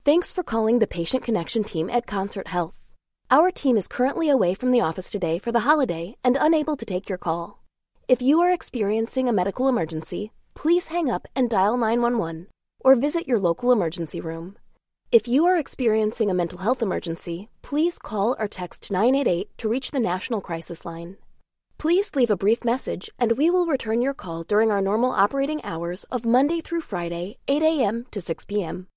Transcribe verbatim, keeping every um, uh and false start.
Thanks for calling the Patient Connection team at Concert Health. Our team is currently away from the office today for the holiday and unable to take your call. If you are experiencing a medical emergency, please hang up and dial nine one one or visit your local emergency room. If you are experiencing a mental health emergency, please call or text nine eight eight to reach the National Crisis Line. Please leave a brief message and we will return your call during our normal operating hours of Monday through Friday, eight a.m. to six p.m.